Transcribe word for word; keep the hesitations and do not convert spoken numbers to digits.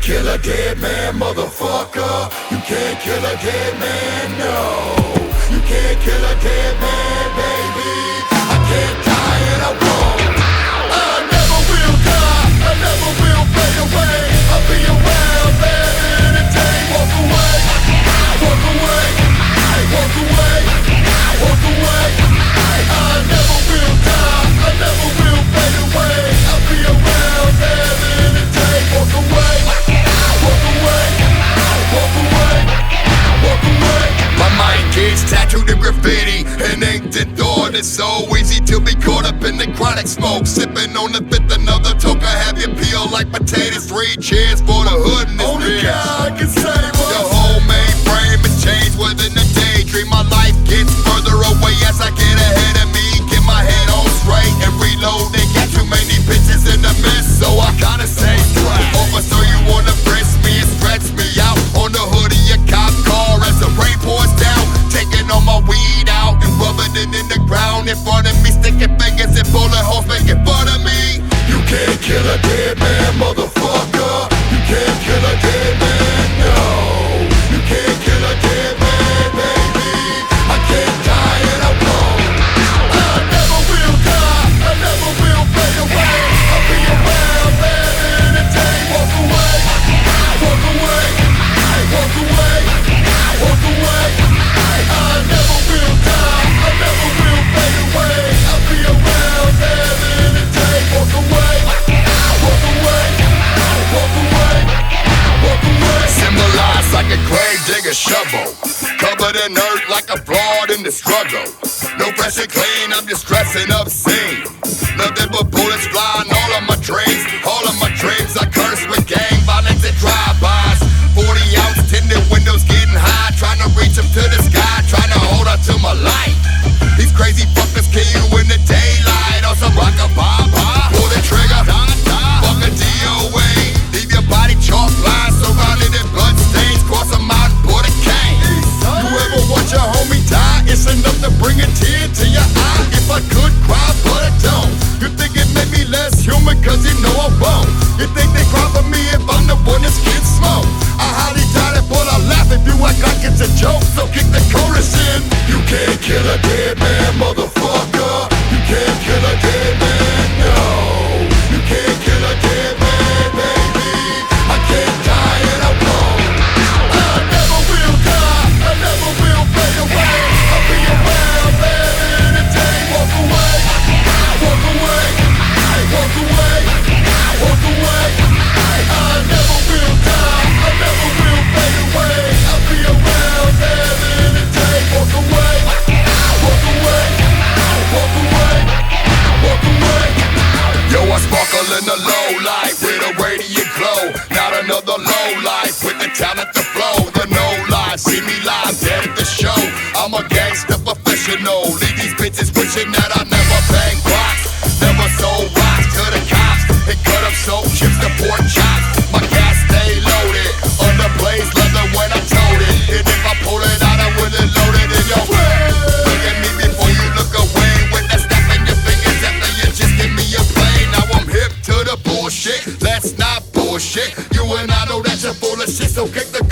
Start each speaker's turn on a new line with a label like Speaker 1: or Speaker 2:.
Speaker 1: kill a dead man, motherfucker. You can't kill a dead man, no. You can't kill a dead man, baby. I can't die and I won't. I never will die, I never will fade away. I'll be around, baby, entertain. Walk away, walk away, walk away, walk away. I never will die, I never will fade away. I'll be around, baby, entertain. Walk away, walk away, walk away, walk away. My mind gets tattooed in graffiti and inked in thought. It's so easy to be caught up in the chronic smoke. Sipping on the fifth, another toke. I have you peel like potatoes. Three cheers for the hood and this only bitch. God can save us. The whole mainframe has changed within a daydream. My life gets further away as I get ahead of me. Get my head on straight and reload. They got too many bitches in the mist, so I gotta say straight. Officer, you wanna frisk me and stretch me out on the hood of your cop car as the rain pours down. Taking all my weed out and rubbing it in the ground in front of me. Sticking fingers and bullet holes making fun of me. You can't kill a dead man, motherfucker. You can't kill a dead man, no. You can't kill a dead man, baby. I can't die and I won't. I never will die, I never will fade away. I'll be around, baby, entertain. Walk away, walk away, walk away, walk away. I never will die, I never will fade away. I'll be around, baby, entertain. Walk away, walk away, walk away, walk away. Symbolized like a grave digger shovel, covered in earth like a fraud in the struggle. No fresh and clean, I'm just dressing obscene. Nothing but bullets flying all of my dreams. All of my dreams are cursed with gang violence and drive-bys. Forty ounce tinted windows getting high, trying to reach up to the sky, trying to hold on to my life. These crazy fuckers kill you in the daylight on some rock-a-bye-bye. Pull the trigger, fuck a D O A. Leave your body chalk lines surrounded in blood stains. Cross them out and put a cane. You ever watch a homie die? It's enough to bring a tear to your eye. If I could cry, but I don't. You think it made me less human cause you know I won't. You think they cry for me if I'm the one that's getting smoked. I highly doubt it, but I laugh if you act like it's a joke. So kick the chorus in. You can't kill a dead man, motherfucker. You can't kill a dead man, no. You can't kill a dead man, baby. I can't die and I won't. I never will die, I never will fade away. I'll be around, baby, entertain. Walk away, walk away, walk away, walk away. I never will die, I never will fade away. I'll be around, baby, entertain. Walk away, walk away, walk away, walk away. Yo, I sparkle in the low light with a radiant glow. Not another low life with the talent to flow. The no lie, see me live, dead at the show. I'm a gangster professional. Leave these bitches wishing that I never bang rocks. Never sold rocks to the cops. And cut up soap chips to pork chops. My gas stay loaded. Under blaze leather when I told it. And if I pull it out, I will it loaded in your way. Look at me before you look away. With that snap in your fingers after you just give me a play. Now I'm hip to the bullshit. Let's not bullshit. You and I know that you're full of shit, so kick the